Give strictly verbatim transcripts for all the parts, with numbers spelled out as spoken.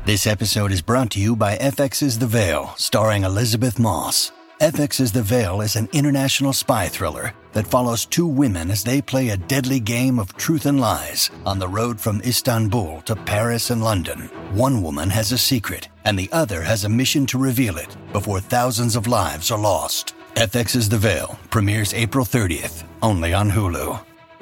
This episode is brought to you by F X's The Veil, starring Elizabeth Moss. F X's The Veil is an international spy thriller that follows two women as they play a deadly game of truth and lies on the road from Istanbul to Paris and London. One woman has a secret, and the other has a mission to reveal it before thousands of lives are lost. F X's The Veil premieres April thirtieth, only on Hulu.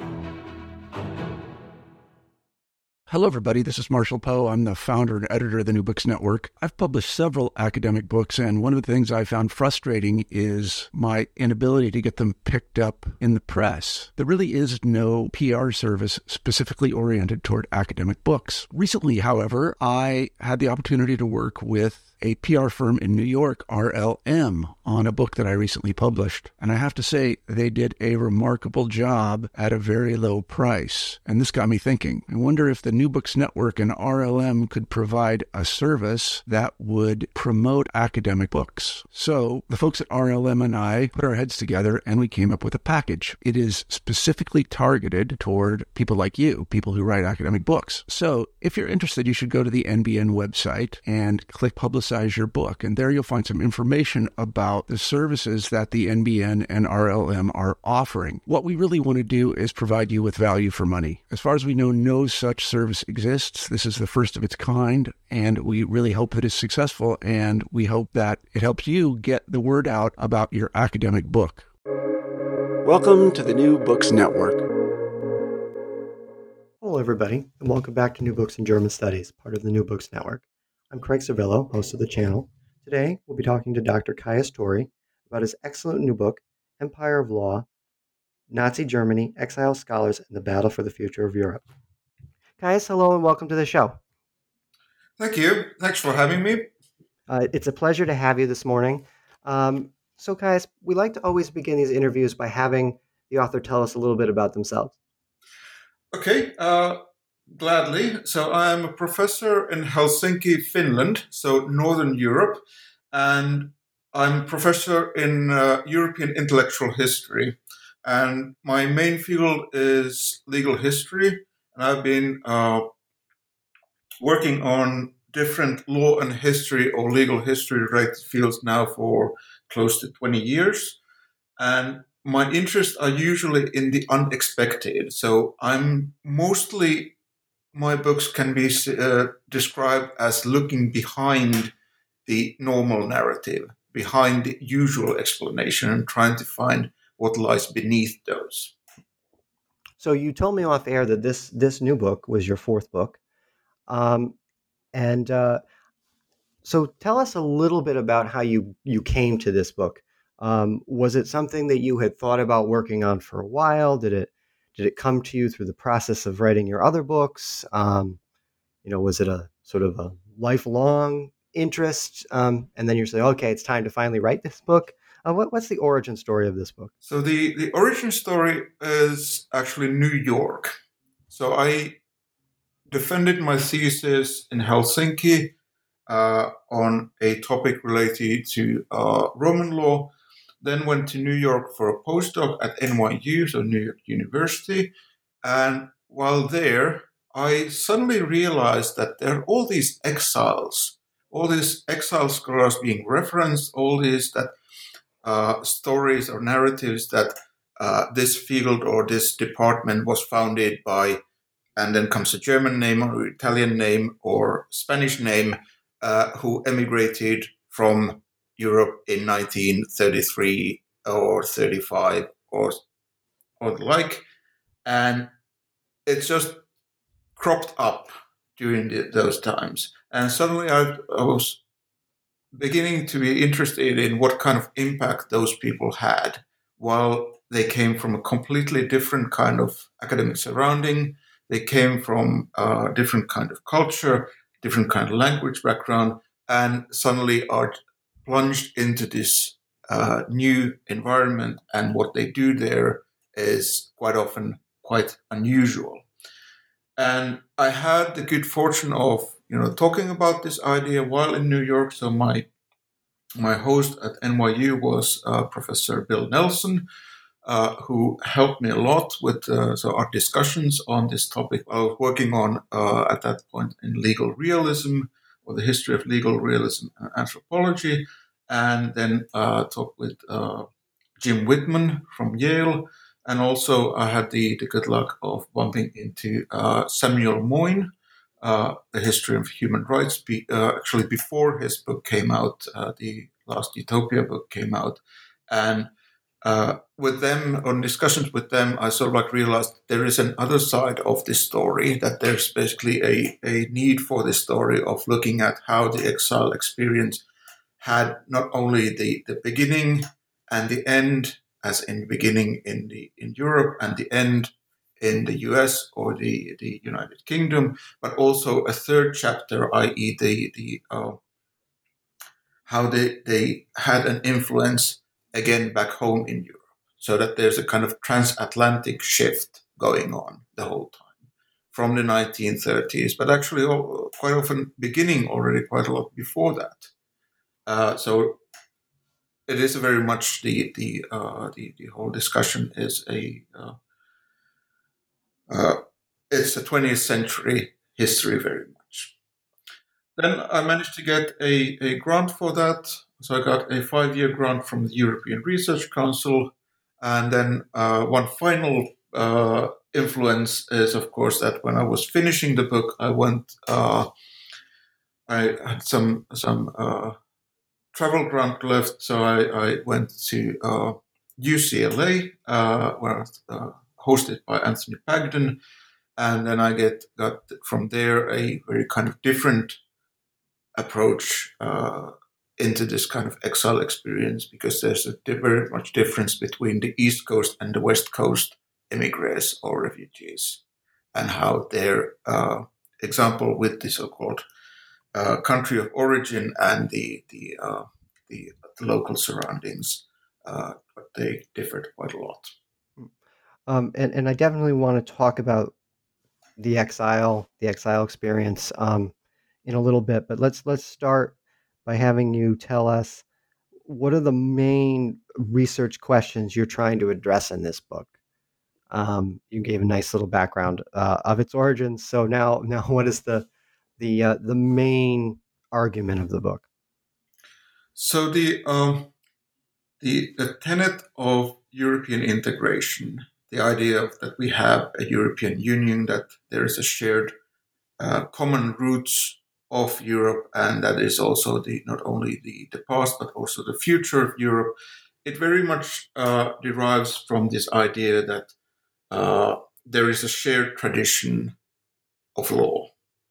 Hello, everybody. This is Marshall Poe. I'm the founder and editor of the New Books Network. I've published several academic books, and one of the things I found frustrating is my inability to get them picked up in the press. There really is no P R service specifically oriented toward academic books. Recently, however, I had the opportunity to work with a P R firm in New York, R L M, on a book that I recently published. And I have to say, they did a remarkable job at a very low price. And this got me thinking. I wonder if the New Books Network and R L M could provide a service that would promote academic books. So the folks at R L M and I put our heads together and we came up with a package. It is specifically targeted toward people like you, people who write academic books. So if you're interested, you should go to the N B N website and click Publicize your book. And there you'll find some information about the services that the N B N and R L M are offering. What we really want to do is provide you with value for money. As far as we know, no such service exists. This is the first of its kind, and we really hope it is successful, and we hope that it helps you get the word out about your academic book. Welcome to the New Books Network. Hello, everybody, and welcome back to New Books in German Studies, part of the New Books Network. I'm Craig Cervillo, host of the channel. Today, we'll be talking to Doctor Caius Torri about his excellent new book, Empire of Law, Nazi Germany, Exile Scholars, and the Battle for the Future of Europe. Caius, hello and welcome to the show. Thank you. Thanks for having me. Uh, it's a pleasure to have you this morning. Um, so, Caius, we like to always begin these interviews by having the author tell us a little bit about themselves. Okay. Uh, Gladly. So I'm a professor in Helsinki, Finland, so Northern Europe, and I'm a professor in uh, European intellectual history. And my main field is legal history, and I've been uh, working on different law and history or legal history related fields now for close to twenty years. And my interests are usually in the unexpected. So I'm mostly My books can be uh, described as looking behind the normal narrative, behind the usual explanation, and trying to find what lies beneath those. So you told me off air that this this new book was your fourth book. Um, and uh, so tell us a little bit about how you, you came to this book. Um, was it something that you had thought about working on for a while? Did it Did it come to you through the process of writing your other books? Um, you know, was it a sort of a lifelong interest? Um, and then you're saying, okay, it's time to finally write this book. Uh, what, what's the origin story of this book? So the, the origin story is actually New York. So I defended my thesis in Helsinki uh, on a topic related to uh, Roman law. Then went to New York for a postdoc at N Y U, so New York University. And while there, I suddenly realized that there are all these exiles, all these exile scholars being referenced, all these that uh, stories or narratives that uh, this field or this department was founded by, and then comes a German name or Italian name or Spanish name, uh, who emigrated from Europe in nineteen thirty-three or thirty-five or or the like, and it's just cropped up during the, those times. And suddenly I, I was beginning to be interested in what kind of impact those people had while they came from a completely different kind of academic surrounding. They came from a different kind of culture, different kind of language background, and suddenly are plunged into this uh, new environment, and what they do there is quite often quite unusual. And I had the good fortune of, you know, talking about this idea while in New York. So my my host at N Y U was uh, Professor Bill Nelson, uh, who helped me a lot with uh, so our discussions on this topic. I was working on uh, at that point in legal realism, or the history of legal realism and anthropology, and then uh, talked with uh, Jim Whitman from Yale, and also I had the, the good luck of bumping into uh, Samuel Moyn, uh, The History of Human Rights, be, uh, actually before his book came out, uh, the last Utopia book came out, and uh, with them, on discussions with them, I sort of like realized there is an other side of this story, that there's basically a, a need for this story of looking at how the exile experience had not only the, the beginning and the end, as in the beginning in the in Europe and the end in the U S or the, the United Kingdom, but also a third chapter, that is, the the uh, how they they had an influence again back home in Europe, so that there's a kind of transatlantic shift going on the whole time from the nineteen thirties, but actually all, quite often beginning already quite a lot before that. Uh, so it is very much the the uh, the, the whole discussion is a uh, uh, it's a twentieth century history very much. Then I managed to get a, a grant for that. So I got a five-year grant from the European Research Council. And then uh, one final uh, influence is, of course, that when I was finishing the book, I went, uh, I had some some uh, travel grant left. So I, I went to uh, U C L A, uh, where I was uh, hosted by Anthony Pagden. And then I get got from there a very kind of different approach uh, into this kind of exile experience, because there's a very much difference between the East Coast and the West Coast immigrants or refugees, and how their uh, example with the so-called uh, country of origin and the the, uh, the, the local surroundings, uh, but they differed quite a lot. Um, and, and I definitely want to talk about the exile, the exile experience um, in a little bit, but let's let's start by having you tell us what are the main research questions you're trying to address in this book. Um, you gave a nice little background uh, of its origins. So now, now what is the the uh, the main argument of the book? So the um, the the tenet of European integration, the idea of that we have a European Union, that there is a shared uh, common roots of Europe, and that is also the not only the, the past but also the future of Europe. It very much uh, derives from this idea that uh, there is a shared tradition of law.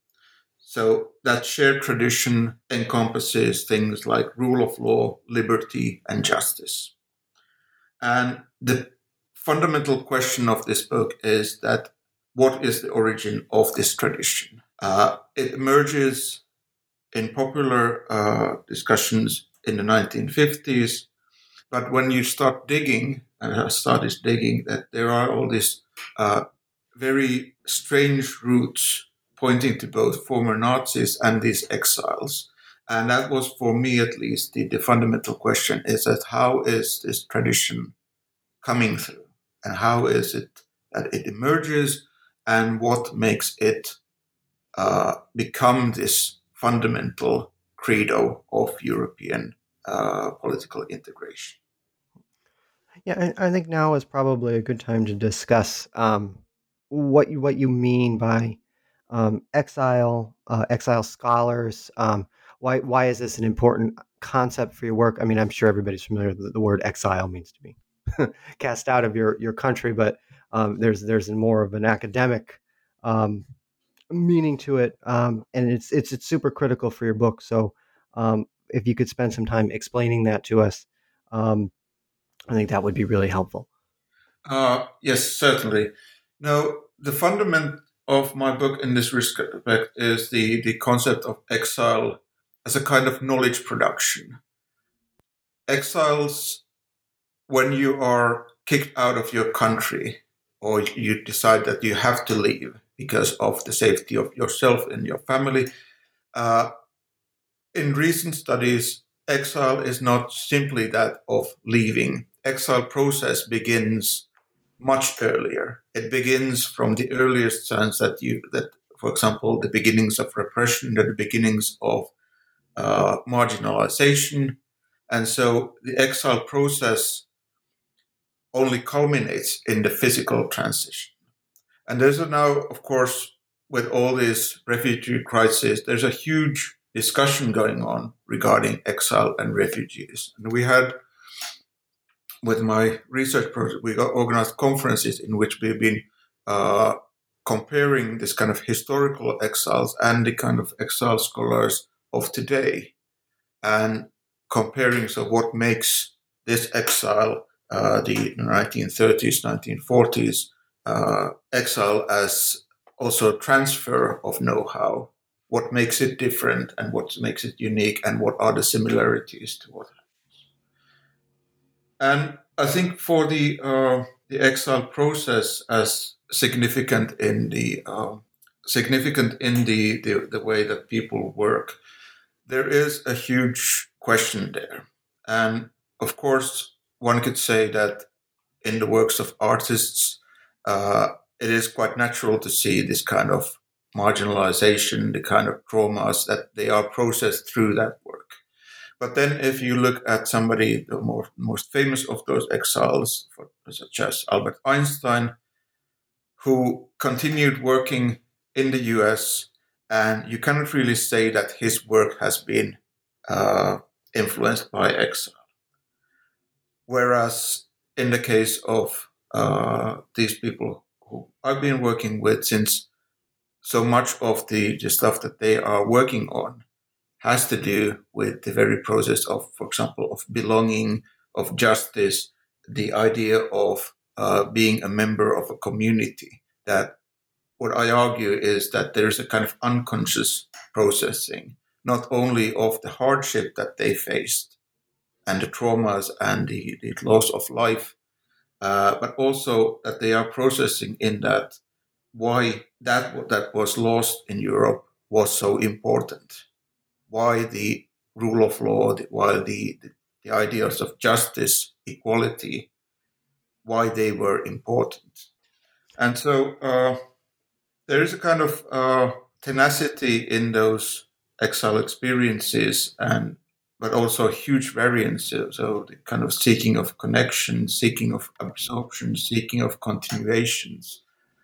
So that shared tradition encompasses things like rule of law, liberty, and justice. And the fundamental question of this book is that what is the origin of this tradition? Uh, it emerges in popular uh, discussions in the nineteen fifties, but when you start digging, and I started digging, that there are all these uh, very strange roots pointing to both former Nazis and these exiles. And that was, for me at least, the, the fundamental question is that how is this tradition coming through? And how is it that it emerges, and what makes it uh, become this fundamental credo of European uh, political integration? Yeah, I, I think now is probably a good time to discuss um, what you what you mean by um, exile, uh, exile scholars. Um, why why is this an important concept for your work? I mean, I'm sure everybody's familiar with the word exile means to be cast out of your, your country, but um, there's there's more of an academic um, meaning to it, um, and it's it's it's super critical for your book. So um, if you could spend some time explaining that to us, um, I think that would be really helpful. Uh, yes, certainly. Now, the fundament of my book in this respect is the, the concept of exile as a kind of knowledge production. Exiles, when you are kicked out of your country, or you decide that you have to leave because of the safety of yourself and your family, uh, in recent studies, exile is not simply that of leaving. Exile process begins much earlier. It begins from the earliest sense that you that for example, the beginnings of repression, the beginnings of uh, marginalization. And so the exile process only culminates in the physical transition. And there's a now, of course, with all this refugee crisis, there's a huge discussion going on regarding exile and refugees. And we had, with my research project, we got organized conferences in which we've been uh, comparing this kind of historical exiles and the kind of exile scholars of today, and comparing so what makes this exile, uh, the nineteen thirties, nineteen forties uh, exile, as also transfer of know-how, what makes it different and what makes it unique, and what are the similarities to what happens. And I think for the uh, the exile process as significant in the uh, significant in the, the the way that people work, there is a huge question there. And of course, one could say that in the works of artists, uh, it is quite natural to see this kind of marginalization, the kind of traumas that they are processed through that work. But then if you look at somebody, the more, most famous of those exiles, for, such as Albert Einstein, who continued working in the U S, and you cannot really say that his work has been uh, influenced by exile. Whereas in the case of uh, these people who I've been working with, since so much of the, the stuff that they are working on has to do with the very process of, for example, of belonging, of justice, the idea of uh, being a member of a community, that what I argue is that there's a kind of unconscious processing, not only of the hardship that they faced and the traumas and the, the loss of life, uh, but also that they are processing in that why that that was lost in Europe was so important, why the rule of law, why the, the, the ideas of justice, equality, why they were important. And so uh, there is a kind of uh, tenacity in those exile experiences, and but also huge variance. So the kind of seeking of connection, seeking of absorption, seeking of continuations.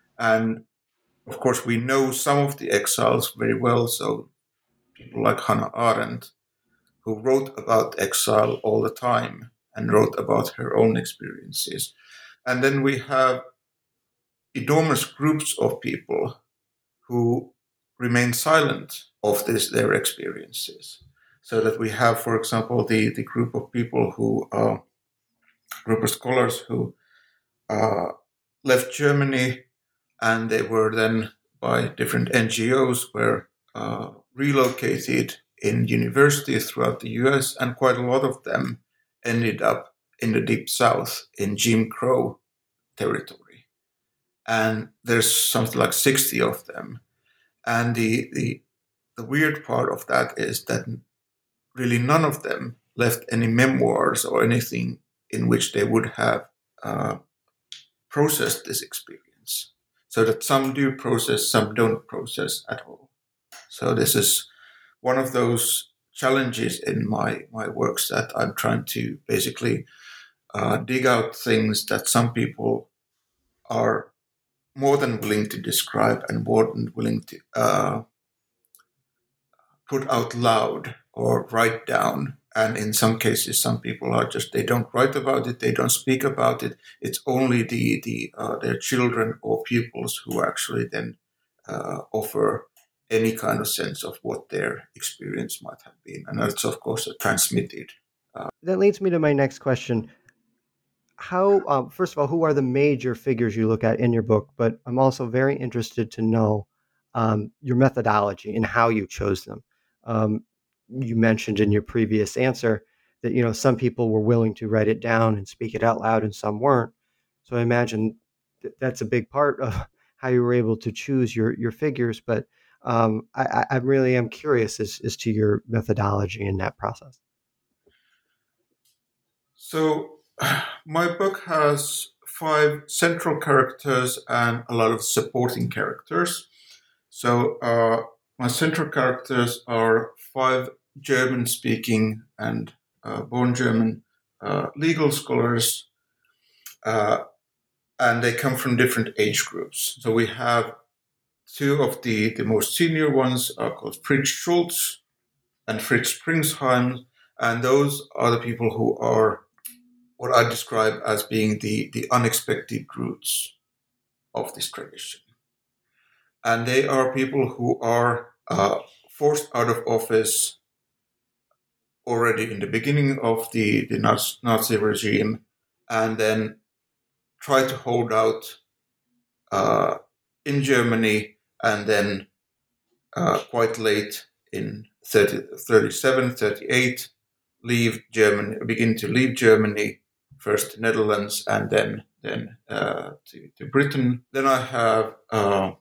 And of course, we know some of the exiles very well. So people like Hannah Arendt, who wrote about exile all the time and wrote about her own experiences. And then we have enormous groups of people who remain silent of this, their experiences. So that we have, for example, the, the group of people who are, group of scholars who uh, left Germany, and they were then by different N G Os were uh, relocated in universities throughout the U S, and quite a lot of them ended up in the Deep South in Jim Crow territory. And there's something like sixty of them. And the, the the weird part of that is that really none of them left any memoirs or anything in which they would have uh, processed this experience. So that some do process, some don't process at all. So this is one of those challenges in my, my works, that I'm trying to basically uh, dig out things that some people are more than willing to describe and more than willing to uh, put out loud or write down. And in some cases, some people are just, they don't write about it, they don't speak about it. It's only the, the uh, their children or pupils who actually then uh, offer any kind of sense of what their experience might have been. And that's, of course, transmitted. Uh, that leads me to my next question. How, uh, first of all, who are the major figures you look at in your book? But I'm also very interested to know um, your methodology and how you chose them. Um, you mentioned in your previous answer that, you know, some people were willing to write it down and speak it out loud and some weren't. So I imagine that that's a big part of how you were able to choose your, your figures. But um, I, I really am curious as, as to your methodology in that process. So my book has five central characters and a lot of supporting characters. So uh, my central characters are five German-speaking and uh, born German uh, legal scholars, uh, and they come from different age groups. So we have two of the, the most senior ones are called Fritz Schulz and Fritz Springsheim, and those are the people who are what I describe as being the, the unexpected roots of this tradition. And they are people who are uh, forced out of office already in the beginning of the, the Nazi regime, and then try to hold out uh, in Germany, and then uh, quite late in thirty, thirty-seven, thirty-eight, leave Germany, begin to leave Germany, first to Netherlands and then then uh, to, to Britain. Then I have uh,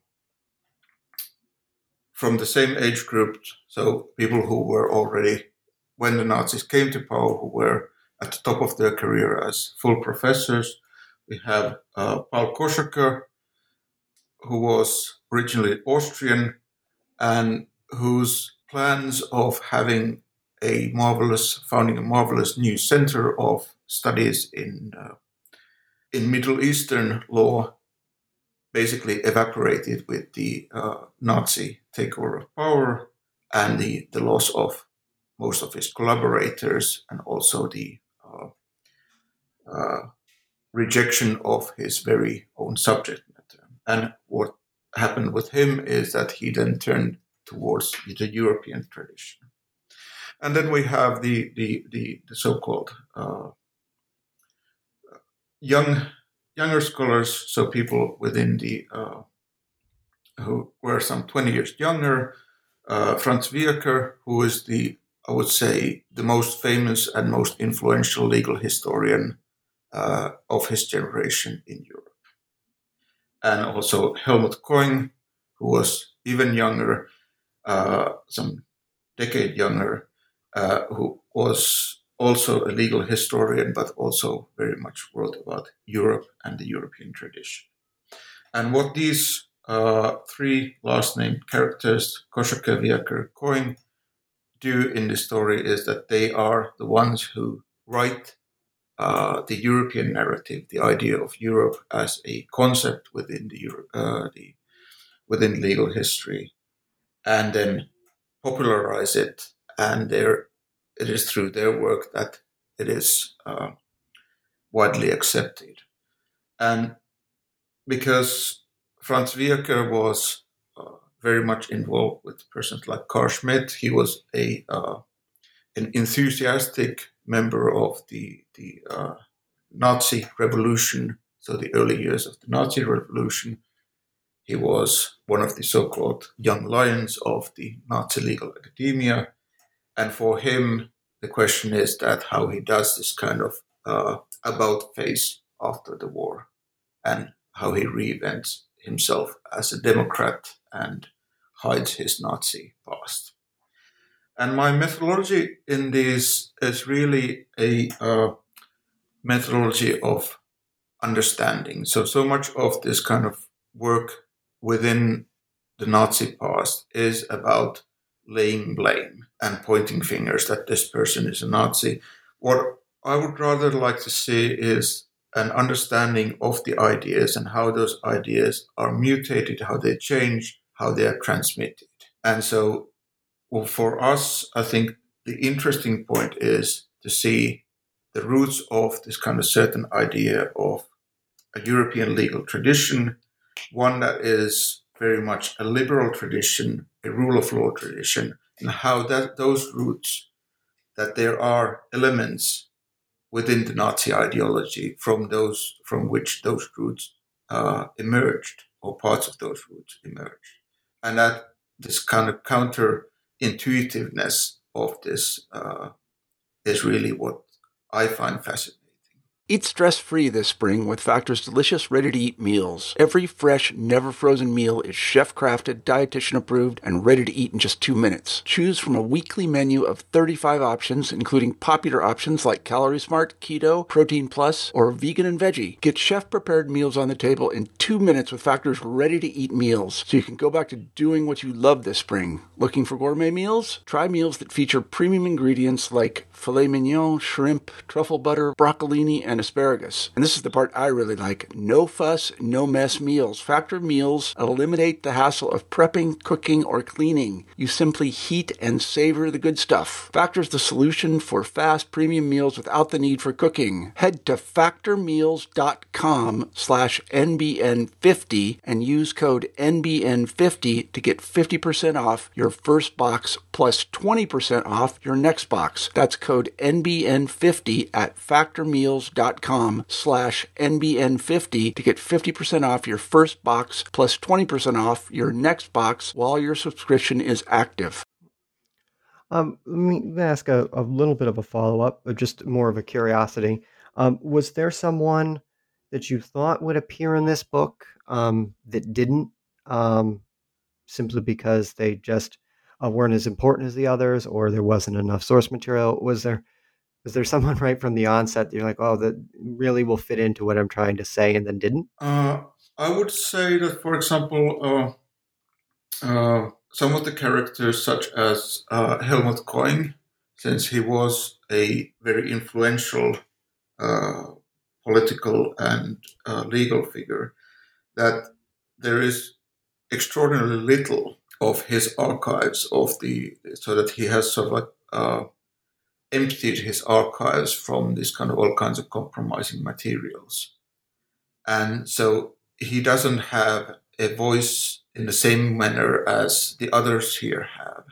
from the same age group, so people who were already, when the Nazis came to power, who were at the top of their career as full professors. We have uh, Paul Koschaker, who was originally Austrian and whose plans of having a marvelous, founding a marvelous new center of studies in uh, in Middle Eastern law basically evaporated with the uh, Nazi takeover of power and the, the loss of most of his collaborators, and also the uh, uh, rejection of his very own subject matter. And what happened with him is that he then turned towards the European tradition. And then we have the the the, the so-called uh, young younger scholars, so people within the uh, who were some twenty years younger. Uh, Franz Wierker, who is the, I would say, the most famous and most influential legal historian uh, of his generation in Europe. And also Helmut Koing, who was even younger, uh, some decade younger, uh, who was also a legal historian, but also very much wrote about Europe and the European tradition. And what these uh, three last-named characters, Koschaker, Wierker, Koing, do in the story is that they are the ones who write uh, the European narrative, the idea of Europe as a concept within the, Euro- uh, the within legal history, and then popularize it. And there, it is through their work that it is uh, widely accepted. And because Franz Wierker was uh, very much involved with persons like Carl Schmitt, he was a uh, an enthusiastic member of the the uh, Nazi revolution, so the early years of the Nazi revolution. He was one of the so-called young lions of the Nazi legal academia. And for him, the question is that how he does this kind of uh, about face after the war, and how he reinvents himself as a Democrat and hides his Nazi past. And my methodology in this is really a uh, methodology of understanding. So, so much of this kind of work within the Nazi past is about laying blame and pointing fingers that this person is a Nazi. What I would rather like to see is an understanding of the ideas and how those ideas are mutated, how they change, how they are transmitted. And so, well, for us, I think the interesting point is to see the roots of this kind of certain idea of a European legal tradition, one that is very much a liberal tradition, a rule of law tradition, and how that those roots, that there are elements within the Nazi ideology from those from which those roots uh, emerged, or parts of those roots emerged, and that this kind of counterintuitiveness of this uh, is really what I find fascinating. Eat stress-free this spring with Factor's delicious, ready-to-eat meals. Every fresh, never-frozen meal is chef-crafted, dietitian-approved, and ready to eat in just two minutes. Choose from a weekly menu of thirty-five options, including popular options like Calorie Smart, Keto, Protein Plus, or Vegan and Veggie. Get chef-prepared meals on the table in two minutes with Factor's ready-to-eat meals, so you can go back to doing what you love this spring. Looking for gourmet meals? Try meals that feature premium ingredients like filet mignon, shrimp, truffle butter, broccolini, and asparagus. And this is the part I really like. No fuss, no mess meals. Factor meals eliminate the hassle of prepping, cooking, or cleaning. You simply heat and savor the good stuff. Factor's the solution for fast premium meals without the need for cooking. Head to factormeals.com slash NBN50 and use code N B N fifty to get fifty percent off your first box plus twenty percent off your next box. That's code N B N fifty at factormeals.com slash N B N fifty to get fifty percent off your first box plus twenty percent off your next box while your subscription is active. Um, let me ask a, a little bit of a follow-up, but just more of a curiosity. Um, was there someone that you thought would appear in this book um, that didn't, um, simply because they just uh, weren't as important as the others, or there wasn't enough source material? Was there was there someone right from the onset that you're like, oh, that really will fit into what I'm trying to say, and then didn't? Uh, I would say that, for example, uh, uh, some of the characters, such as uh, Helmut Koing, since he was a very influential uh, political and uh, legal figure, that there is extraordinarily little of his archives of the, so that he has sort of like uh, emptied his archives from this kind of all kinds of compromising materials. And so he doesn't have a voice in the same manner as the others here have.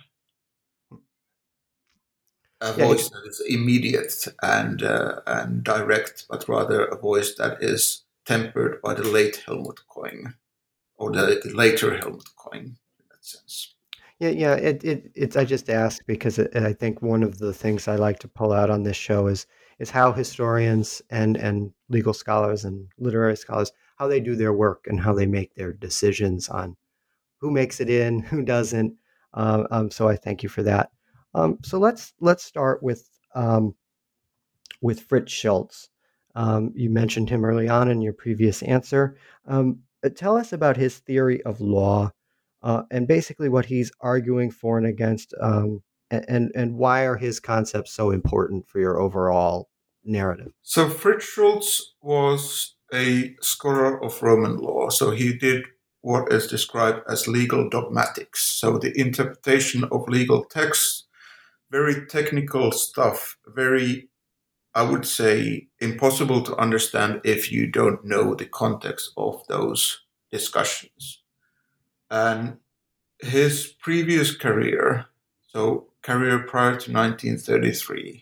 A Yeah, voice that is immediate and uh, and direct, but rather a voice that is tempered by the late Helmut Koing, or the, the later Helmut Koing, in that sense. Yeah, yeah. It, it, it's. I just asked because it, I think one of the things I like to pull out on this show is is how historians and and legal scholars and literary scholars, how they do their work and how they make their decisions on who makes it in, who doesn't. Um, um, so I thank you for that. Um, so let's let's start with um, with Fritz Schultz. Um, you mentioned him early on in your previous answer. Um, tell us about his theory of law. Uh, and basically what he's arguing for and against, um, and, and why are his concepts so important for your overall narrative? So Fritz Schultz was a scholar of Roman law. So he did what is described as legal dogmatics. So the interpretation of legal texts, very technical stuff, very, I would say, impossible to understand if you don't know the context of those discussions. And his previous career, so career prior to nineteen thirty-three,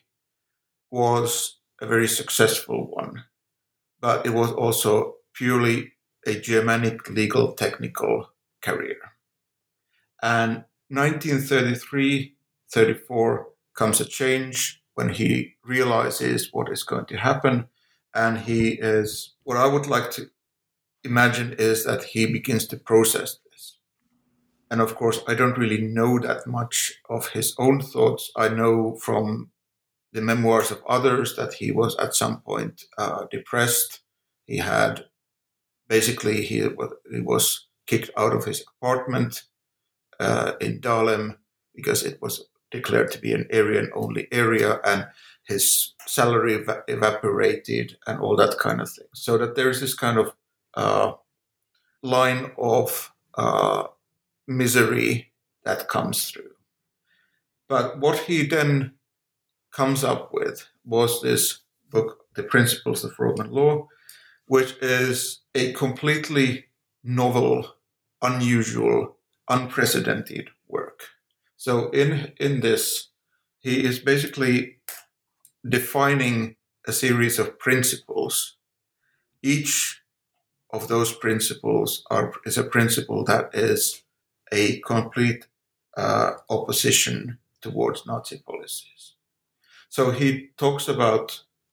was a very successful one, but it was also purely a Germanic legal technical career. And nineteen thirty-three thirty-four comes a change when he realizes what is going to happen, and he is, what I would like to imagine is that he begins to process this. And of course, I don't really know that much of his own thoughts. I know from the memoirs of others that he was at some point uh, depressed. He had, basically, he, he was kicked out of his apartment uh, in Dahlem because it was declared to be an Aryan-only area, and his salary ev- evaporated and all that kind of thing. So that there's this kind of uh, line of uh, misery that comes through. But what he then comes up with was this book, The Principles of Roman Law, which is a completely novel, unusual, unprecedented work. So in, in this, he is basically defining a series of principles. Each of those principles are, is a principle that is a complete uh, opposition towards Nazi policies. So he talks about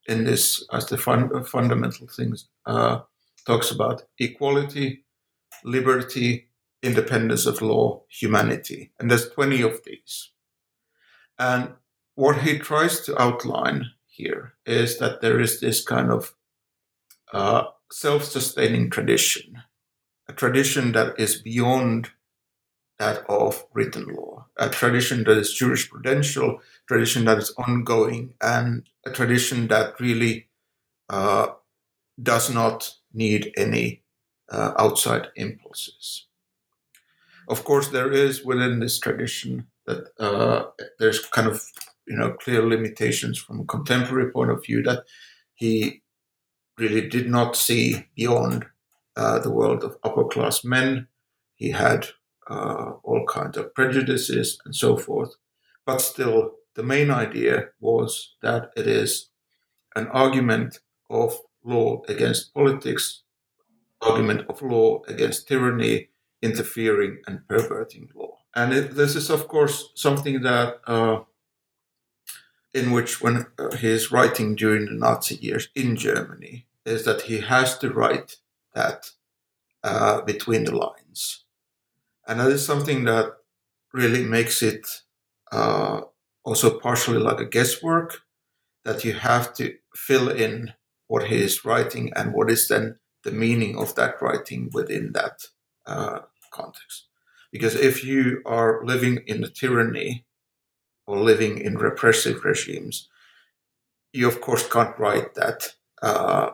in this as the fun, fundamental things, uh, talks about equality, liberty, independence of law, humanity. And there's twenty of these. And what he tries to outline here is that there is this kind of uh, self-sustaining tradition, a tradition that is beyond that of written law, a tradition that is jurisprudential, tradition that is ongoing, and a tradition that really uh, does not need any uh, outside impulses. Of course, there is within this tradition that uh, there's kind of, you know, clear limitations from a contemporary point of view, that he really did not see beyond uh, the world of upper class men. He had uh, all kinds of prejudices and so forth. But still, the main idea was that it is an argument of law against politics, argument of law against tyranny, interfering and perverting law. And it, this is, of course, something that uh, in which when uh, he is writing during the Nazi years in Germany, is that he has to write that uh, between the lines. And that is something that really makes it uh, also partially like a guesswork, that you have to fill in what he is writing and what is then the meaning of that writing within that uh, context. Because if you are living in a tyranny or living in repressive regimes, you of course can't write that uh,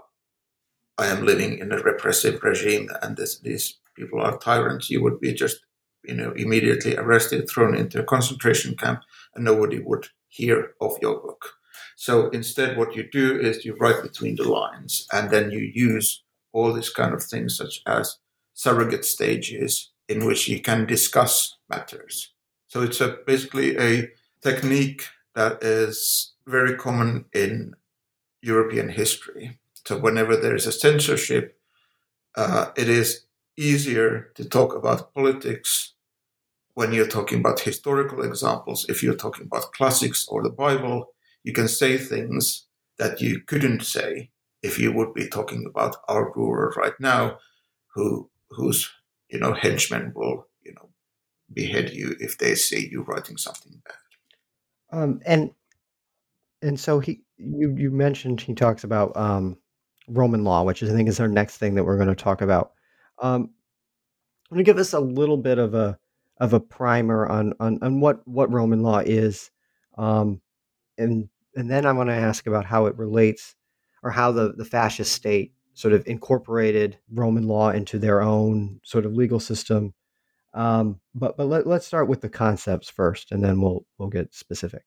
I am living in a repressive regime and this, these people are tyrants. You would be just, you know, immediately arrested, thrown into a concentration camp, and nobody would hear of your book. So instead, what you do is you write between the lines, and then you use all these kind of things, such as surrogate stages, in which you can discuss matters. So it's a, basically a technique that is very common in European history. So whenever there is a censorship, uh, it is easier to talk about politics when you're talking about historical examples. If you're talking about classics or the Bible, you can say things that you couldn't say if you would be talking about our ruler right now, who whose you know henchmen will you know behead you if they see you writing something bad. Um, and and so he you you mentioned he talks about um, Roman law, which is, I think, is our next thing that we're going to talk about. Um, Can you give us a little bit of a of a primer on on, on what, what Roman law is, um, and and then I want to ask about how it relates, or how the, the fascist state sort of incorporated Roman law into their own sort of legal system. Um, but but let, let's start with the concepts first, and then we'll we'll get specific.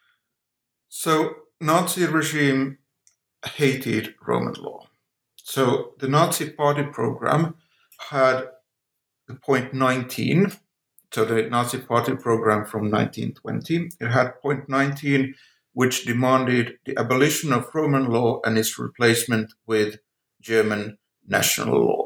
So Nazi regime hated Roman law. So the Nazi party program had point nineteen, so the Nazi party program from nineteen twenty, it had point nineteen, which demanded the abolition of Roman law and its replacement with German national law.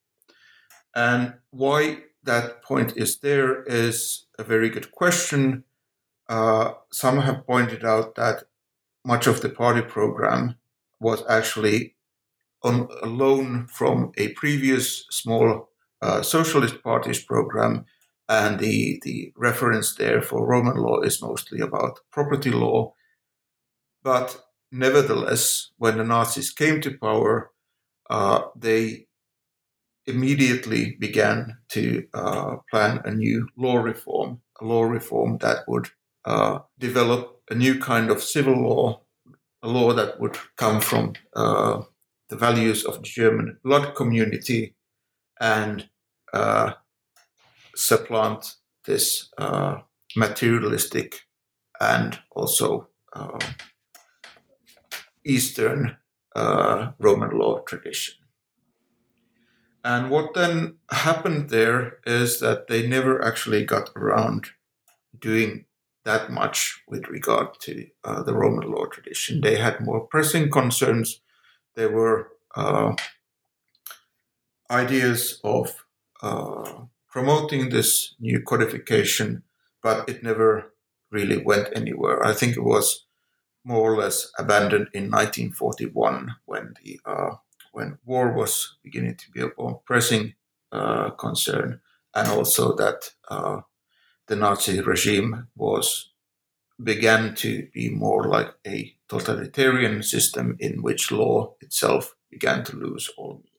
And why that point is there is a very good question. Uh, some have pointed out that much of the party program was actually on a loan from a previous small uh, socialist party's program, and the, the reference there for Roman law is mostly about property law. But nevertheless, when the Nazis came to power, uh, they immediately began to uh, plan a new law reform, a law reform that would uh, develop a new kind of civil law, a law that would come from uh, the values of the German blood community and uh, supplant this uh, materialistic and also uh, Eastern uh, Roman law tradition. And what then happened there is that they never actually got around doing that much with regard to uh, the Roman law tradition. They had more pressing concerns. There were uh, ideas of uh, promoting this new codification, but it never really went anywhere. I think it was more or less abandoned in nineteen forty-one when the uh, when war was beginning to be a more pressing uh, concern, and also that uh, the Nazi regime was began to be more like a totalitarian system in which law itself began to lose all meaning.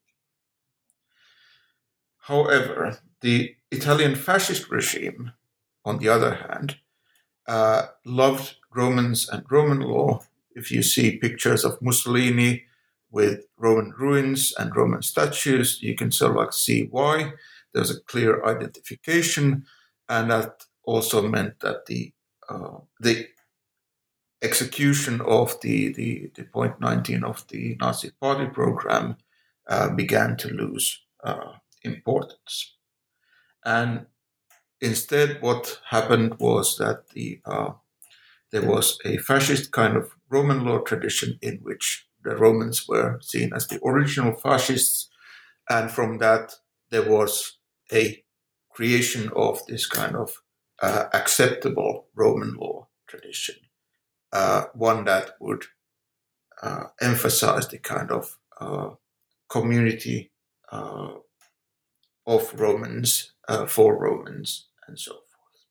However, the Italian fascist regime, on the other hand, uh, loved Romans and Roman law. If you see pictures of Mussolini with Roman ruins and Roman statues, you can sort of like see why. There's a clear identification, and that also meant that the uh, the execution of the, the, the point nineteen of the Nazi Party program uh, began to lose uh, importance. And instead, what happened was that the uh, there was a fascist kind of Roman law tradition in which the Romans were seen as the original fascists, and from that there was a creation of this kind of uh, acceptable Roman law tradition, uh, one that would uh, emphasize the kind of uh, community uh, of Romans uh, for Romans and so forth.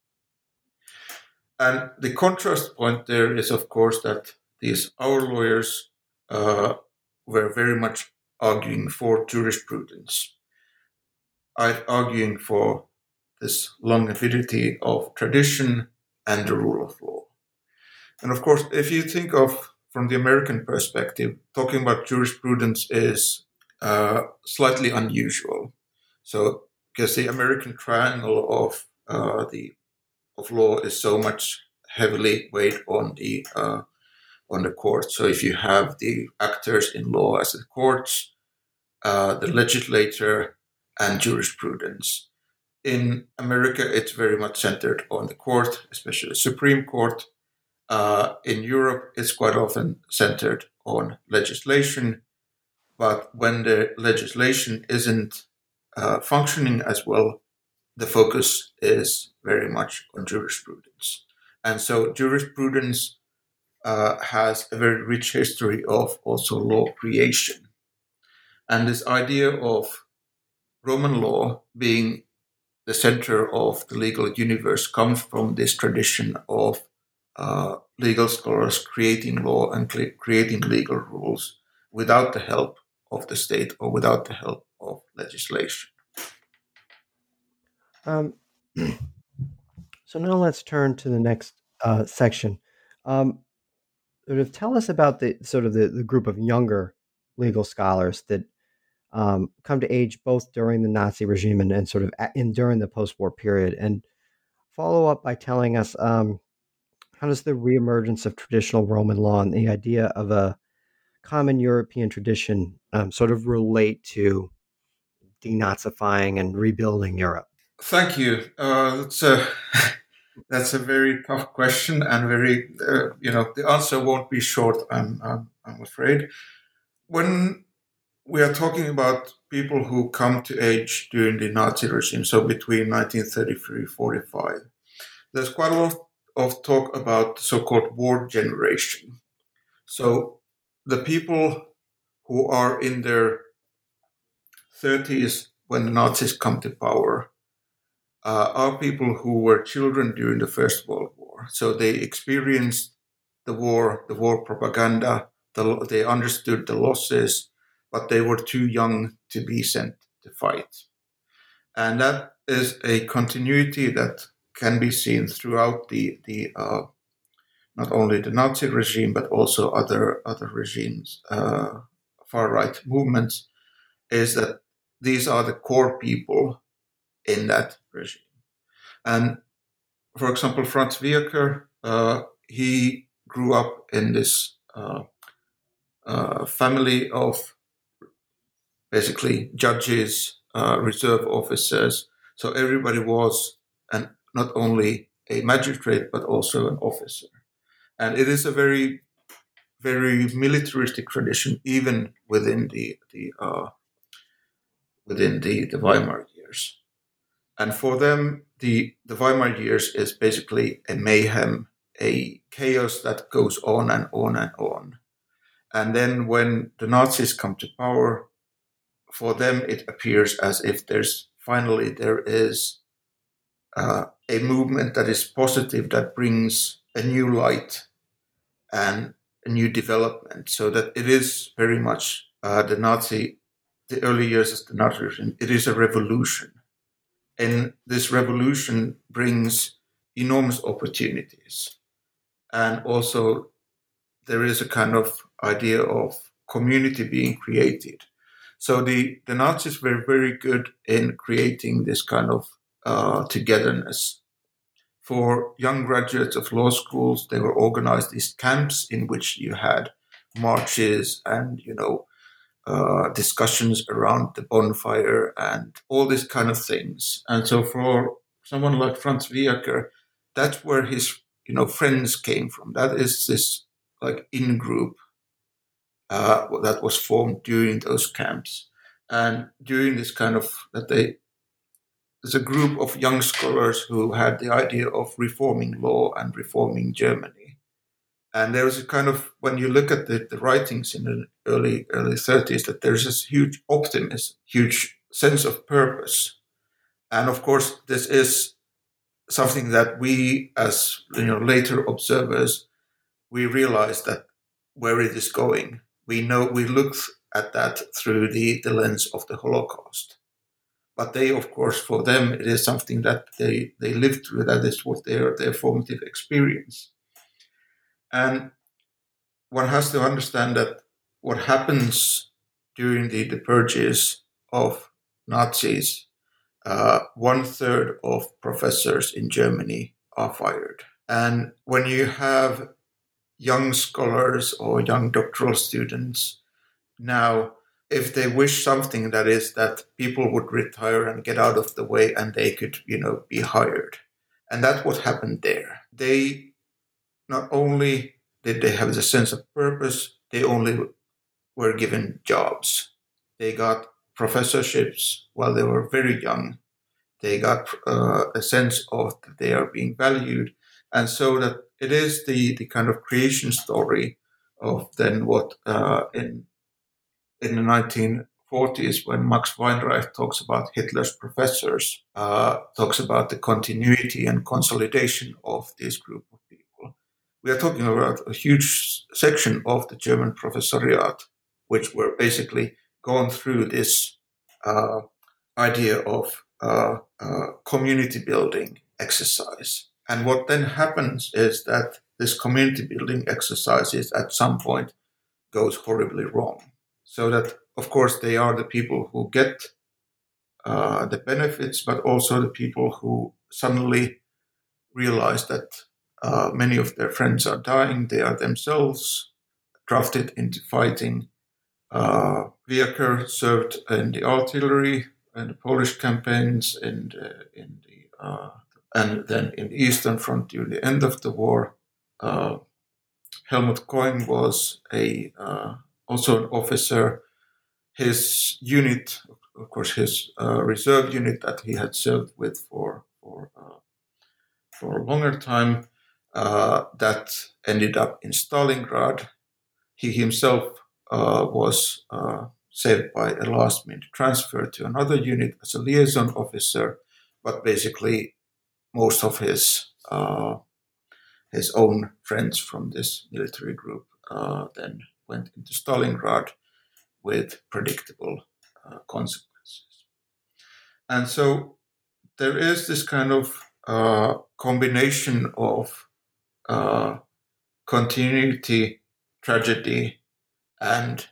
And the contrast point there is, of course, that these our lawyers uh, were very much arguing for jurisprudence, arguing for this longevity of tradition and the rule of law. And of course, if you think of from the American perspective, talking about jurisprudence is uh, slightly unusual. So, because the American triangle of uh, the of law is so much heavily weighed on the uh, on the court. So, if you have the actors in law as the courts, uh, the legislature, and jurisprudence. In America, it's very much centered on the court, especially the Supreme Court. Uh, in Europe, it's quite often centered on legislation, but when the legislation isn't uh, functioning as well, the focus is very much on jurisprudence. And so jurisprudence uh, has a very rich history of also law creation. And this idea of Roman law being the center of the legal universe comes from this tradition of uh, legal scholars creating law and cl- creating legal rules without the help of the state or without the help of legislation. Um, so now let's turn to the next uh, section. Um, sort of tell us about the sort of the, the group of younger legal scholars that um, come to age both during the Nazi regime and, and sort of in during the post-war period, and follow up by telling us um, how does the reemergence of traditional Roman law and the idea of a common European tradition um, sort of relate to denazifying and rebuilding Europe? Thank you. Uh, that's a that's a very tough question, and very uh, you know the answer won't be short. I'm I'm, I'm afraid. When we are talking about people who come to age during the Nazi regime, so between nineteen thirty-three and forty-five, there's quite a lot of talk about the so-called war generation. So the people who are in their thirties when the Nazis come to power uh, are people who were children during the First World War. So they experienced the war, the war propaganda, the, they understood the losses, but they were too young to be sent to fight. And that is a continuity that can be seen throughout the, the uh, not only the Nazi regime, but also other, other regimes, uh, far-right movements, is that these are the core people in that regime. And for example, Franz Wierker, uh, he grew up in this uh, uh, family of basically judges, uh, reserve officers. So everybody was an, not only a magistrate, but also an officer. And it is a very, very militaristic tradition, even within the, the uh, within the, the Weimar years. And for them, the, the Weimar years is basically a mayhem a chaos that goes on and on and on. And then when the Nazis come to power, for them it appears as if there's finally there is uh, a movement that is positive, that brings a new light and a new development, so that it is very much uh, the Nazi, the early years of the Nazi regime, it is a revolution. And this revolution brings enormous opportunities. And also there is a kind of idea of community being created. So the, the Nazis were very good in creating this kind of uh, togetherness. For young graduates of law schools, they were organized these camps in which you had marches and, you know, uh, discussions around the bonfire and all these kind of things. And so for someone like Franz Viaker, that's where his, you know, friends came from. That is this like in-group uh, that was formed during those camps. And during this kind of, that they, there's a group of young scholars who had the idea of reforming law and reforming Germany. And there was a kind of, when you look at the, the writings in the early early thirties, that there's this huge optimism, huge sense of purpose. And of course, this is something that we, as you know, later observers, we realize that where it is going. We know, we look at that through the, the lens of the Holocaust. But they, of course, for them, it is something that they, they lived through. That is what their, their formative experience. And one has to understand that what happens during the, the purges of Nazis, uh, one third of professors in Germany are fired. And when you have young scholars or young doctoral students now, if they wish something, that is that people would retire and get out of the way and they could, you know, be hired. And that's what happened there. They not only did they have the sense of purpose, they only were given jobs. They got professorships while they were very young. They got uh, a sense of that they are being valued. And so that it is the, the kind of creation story of then what uh, in in the nineteen forties, when Max Weinreich talks about Hitler's professors, uh, talks about the continuity and consolidation of this group of people. We are talking about a huge section of the German professoriate, which were basically going through this uh, idea of uh, uh, community building exercise. And what then happens is that this community building exercises at some point goes horribly wrong. So that, of course, they are the people who get uh, the benefits, but also the people who suddenly realize that uh, many of their friends are dying. They are themselves drafted into fighting. Uh, Viaker served in the artillery in the Polish campaigns, in the, in the uh, and then in the Eastern Front during the end of the war. Uh, Helmut Koehn was a uh, also an officer. His unit, of course, his uh, reserve unit that he had served with for for uh, for a longer time, uh, that ended up in Stalingrad. He himself uh, was uh, saved by a last-minute transfer to another unit as a liaison officer, but basically most of his uh, his own friends from this military group uh, then went into Stalingrad with predictable uh, consequences. And so there is this kind of uh, combination of uh, continuity, tragedy, and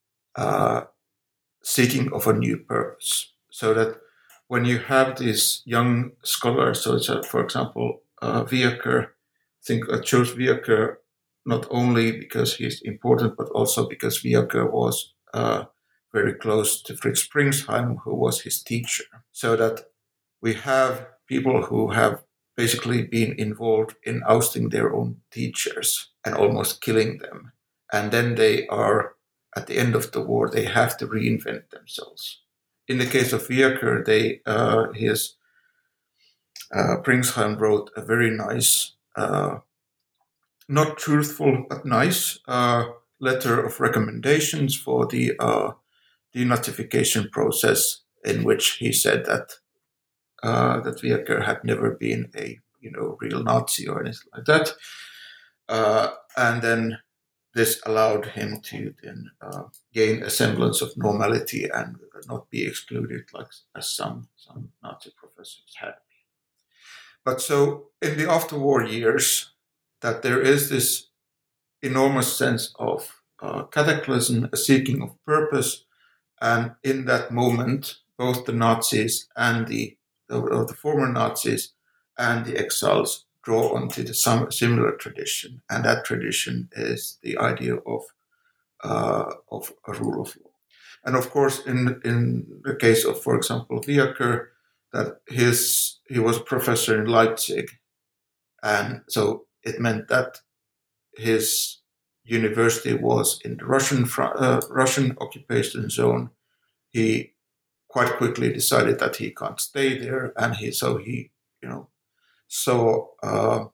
uh, seeking of a new purpose. So that when you have these young scholars, so it's a, for example, uh, Viaker, I think I chose Viaker not only because he's important, but also because Viaker was uh, very close to Fritz Springsheim, who was his teacher. So that we have people who have basically been involved in ousting their own teachers and almost killing them. And then they are, at the end of the war, they have to reinvent themselves. In the case of Viaker, they, uh, his, uh, Springsheim wrote a very nice uh, not truthful but nice uh, letter of recommendations for the uh, denazification process, in which he said that uh, that Wirker had never been a you know real Nazi or anything like that, uh, and then this allowed him to then uh, gain a semblance of normality and not be excluded like as some some Nazi professors had. But so in the after-war years, that there is this enormous sense of uh, cataclysm, a seeking of purpose, and in that moment, both the Nazis and the or the former Nazis and the exiles draw onto the some similar tradition, and that tradition is the idea of uh, of a rule of law. And of course, in in the case of, for example, Wirker, that his he was a professor in Leipzig, and so it meant that his university was in the Russian uh, Russian occupation zone. He quite quickly decided that he can't stay there, and he so he you know saw uh,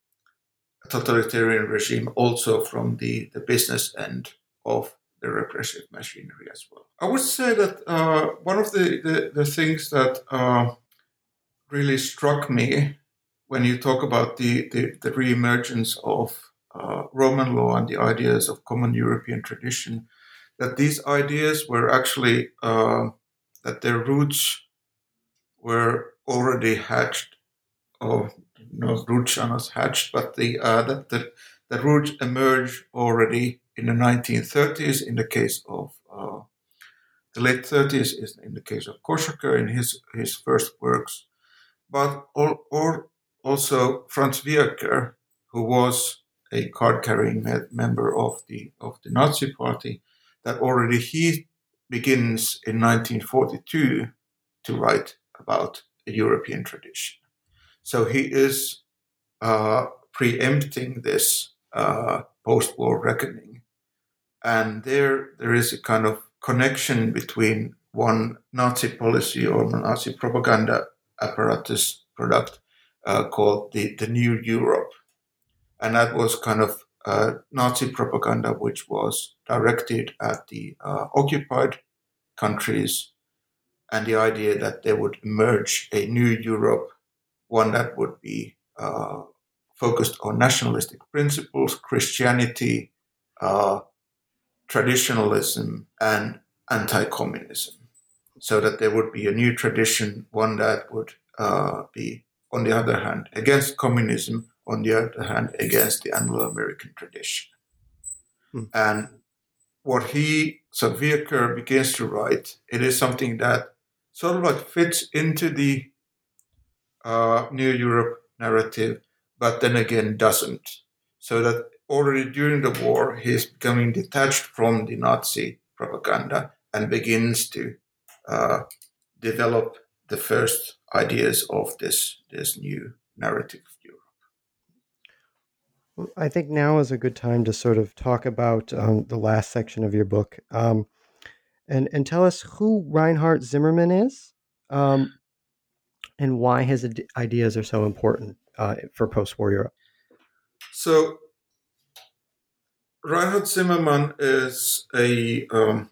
a totalitarian regime also from the, the business end of the repressive machinery as well. I would say that uh, one of the, the, the things that uh, really struck me when you talk about the, the, the re-emergence of uh, Roman law and the ideas of common European tradition, that these ideas were actually, uh, that their roots were already hatched, or no, roots are not hatched, but the, uh, that the, the roots emerged already in the nineteen thirties in the case of, uh, the late thirties is in the case of Koshaker in his, his first works, but all, or also Franz Wirker, who was a card-carrying member of the of the Nazi Party, that already he begins in nineteen forty-two to write about a European tradition. So he is uh, preempting this uh, post-war reckoning, and there there is a kind of connection between one Nazi policy or Nazi propaganda apparatus product uh, called the, the New Europe. And that was kind of uh, Nazi propaganda which was directed at the uh, occupied countries, and the idea that there would emerge a new Europe, one that would be uh, focused on nationalistic principles, Christianity, uh, traditionalism, and anti-communism. So that there would be a new tradition, one that would uh, be, on the other hand, against communism, on the other hand, against the Anglo-American tradition. Hmm. And what he, so Wirker, begins to write, it is something that sort of like fits into the uh, New Europe narrative, but then again doesn't. So that already during the war, he's becoming detached from the Nazi propaganda and begins to uh, develop the first ideas of this, this new narrative of Europe. Well, I think now is a good time to sort of talk about um, the last section of your book, um, and and tell us who Reinhard Zimmermann is, um, and why his ad- ideas are so important uh, for post-war Europe. So Reinhard Zimmermann is a um,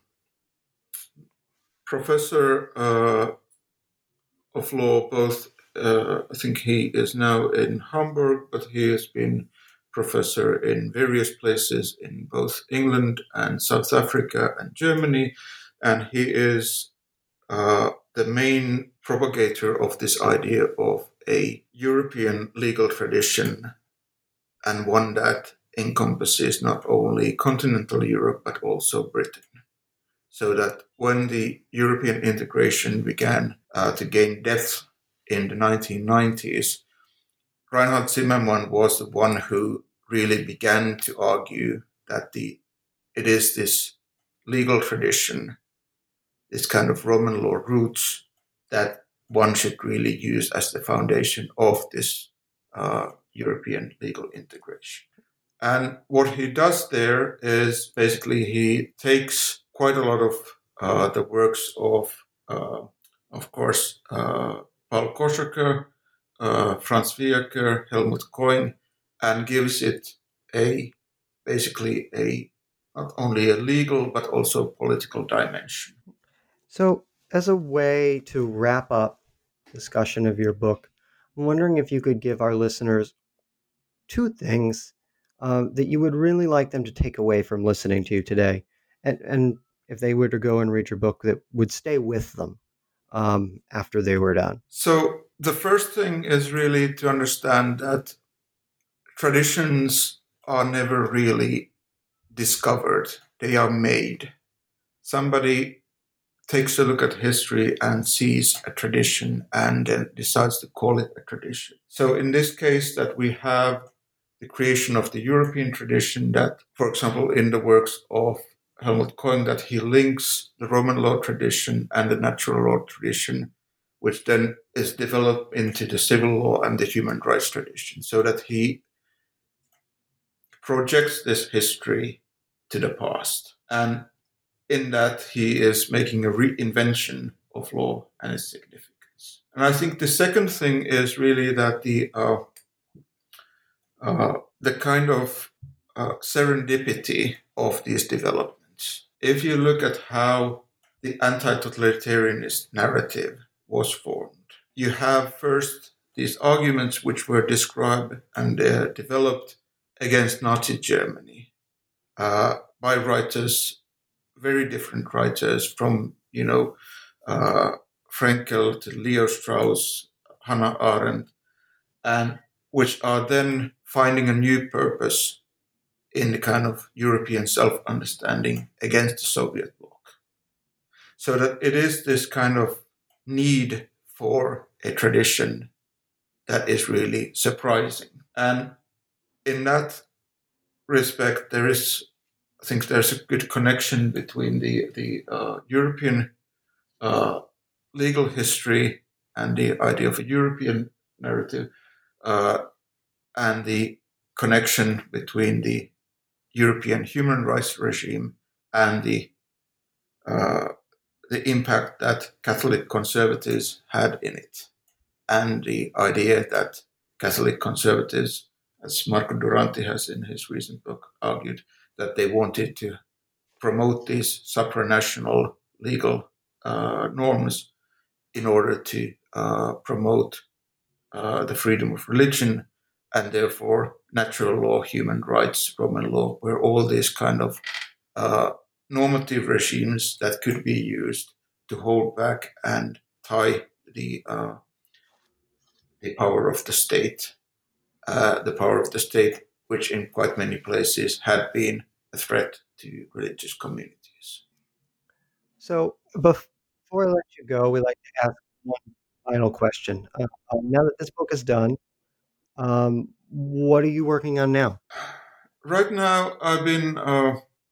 professor uh, of law, both, uh, I think he is now in Hamburg, but he has been professor in various places in both England and South Africa and Germany, and he is uh, the main propagator of this idea of a European legal tradition, and one that encompasses not only continental Europe but also Britain. So that when the European integration began uh, to gain depth in the nineteen nineties, Reinhard Zimmermann was the one who really began to argue that the it is this legal tradition, this kind of Roman law roots, that one should really use as the foundation of this uh, European legal integration. And what he does there is basically he takes quite a lot of uh, the works of, uh, of course, uh, Paul Koshaker, uh, Franz Wirker, Helmut Koyn, and gives it a basically a not only a legal but also political dimension. So, as a way to wrap up discussion of your book, I'm wondering if you could give our listeners two things um, that you would really like them to take away from listening to you today, and and if they were to go and read your book, that would stay with them um, after they were done. So the first thing is really to understand that traditions are never really discovered, they are made. Somebody takes a look at history and sees a tradition and then decides to call it a tradition. So in this case, that we have the creation of the European tradition that, for example, in the works of Helmut Koehn, that he links the Roman law tradition and the natural law tradition, which then is developed into the civil law and the human rights tradition, so that he projects this history to the past. And in that, he is making a reinvention of law and its significance. And I think the second thing is really that the uh, uh, the kind of uh, serendipity of these developments. If you look at how the anti-totalitarianist narrative was formed, you have first these arguments which were described and uh, developed against Nazi Germany uh, by writers, very different writers, from, you know, uh, Frankl to Leo Strauss, Hannah Arendt, and which are then finding a new purpose in the kind of European self-understanding against the Soviet bloc. So that it is this kind of need for a tradition that is really surprising. And in that respect, there is, I think there's a good connection between the, the uh, European uh, legal history and the idea of a European narrative, uh, and the connection between the European human rights regime and the uh, the impact that Catholic conservatives had in it, and the idea that Catholic conservatives, as Marco Duranti has in his recent book argued, that they wanted to promote these supranational legal uh, norms in order to uh, promote uh, the freedom of religion, and therefore natural law, human rights, Roman law, were all these kind of uh, normative regimes that could be used to hold back and tie the uh, the power of the state, uh, the power of the state, which in quite many places had been a threat to religious communities. So before I let you go, we like to ask one final question. Uh, uh, now that this book is done, um, what are you working on now? Right now, I've been uh,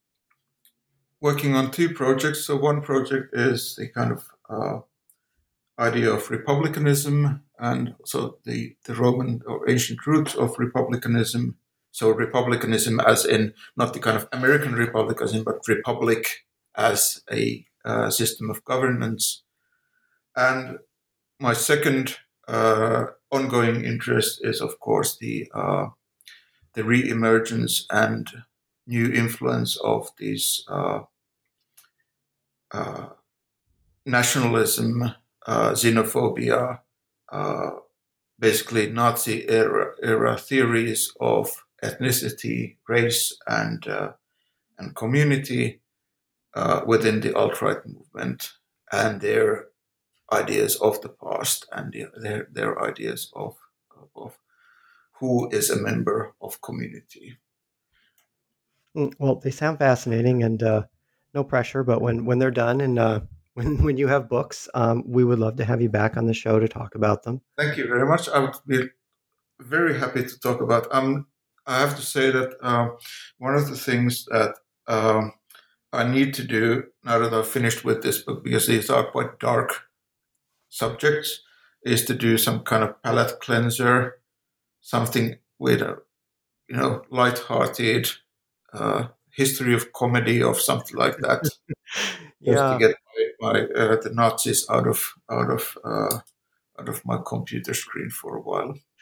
working on two projects. So one project is the kind of uh, idea of republicanism, and so the, the Roman or ancient roots of republicanism. So republicanism as in not the kind of American republicanism, but republic as a uh, system of governance. And my second uh, ongoing interest is, of course, the uh, the re-emergence and new influence of these uh, uh, nationalism, uh, xenophobia, uh, basically Nazi era, era theories of ethnicity, race, and uh, and community uh, within the alt-right movement, and their ideas of the past, and the, their their ideas of of who is a member of community. Well, they sound fascinating, and uh, no pressure, but when, when they're done and uh, when, when you have books, um, we would love to have you back on the show to talk about them. Thank you very much. I would be very happy to talk about. Um, I have to say that uh, one of the things that um, I need to do now that I've finished with this book, because these are quite dark subjects, is to do some kind of palate cleanser, something with a, you know, light-hearted uh, history of comedy or something like that. Yeah. Just to get my, my uh, the Nazis out of out of uh, out of my computer screen for a while.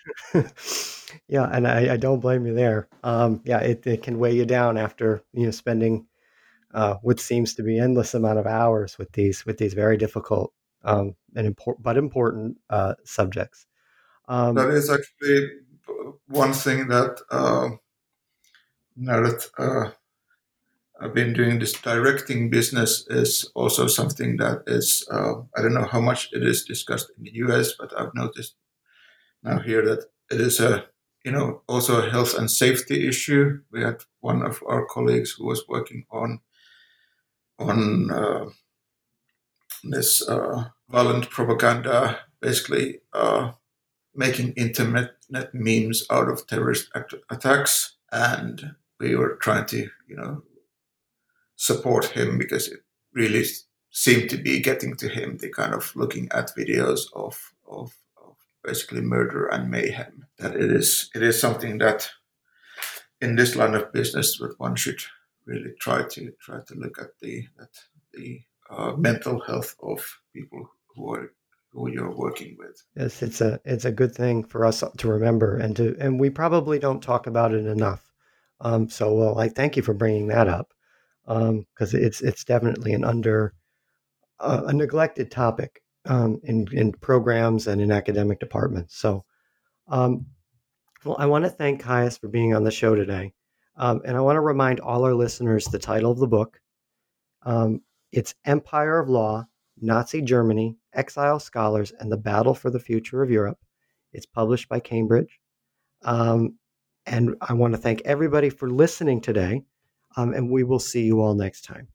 Yeah, and I, I don't blame you there. Um, yeah, it, it can weigh you down after you know spending uh, what seems to be endless amount of hours with these with these very difficult um, and important but important uh, subjects. Um, That is actually one thing that uh, now that uh, I've been doing this directing business is also something that is uh, I don't know how much it is discussed in the U S, but I've noticed now here that it is a you know also a health and safety issue. We had one of our colleagues who was working on on uh, this uh, violent propaganda, basically uh, making internet memes out of terrorist act- attacks, and we were trying to you know support him because it really seemed to be getting to him. The kind of looking at videos of of, of basically murder and mayhem. That it is it is something that in this line of business that one should really try to try to look at the at the uh, mental health of people who are who you're working with. Yes, it's a it's a good thing for us to remember and to and we probably don't talk about it enough. Um, so well, I thank you for bringing that up because it's it's definitely an under uh, a neglected topic um, in in programs and in academic departments. So um, well, I want to thank Caius for being on the show today, um, and I want to remind all our listeners the title of the book. Um, it's Empire of Law, Nazi Germany, Exile Scholars, and the Battle for the Future of Europe. It's published by Cambridge. Um, and I want to thank everybody for listening today. Um, and we will see you all next time.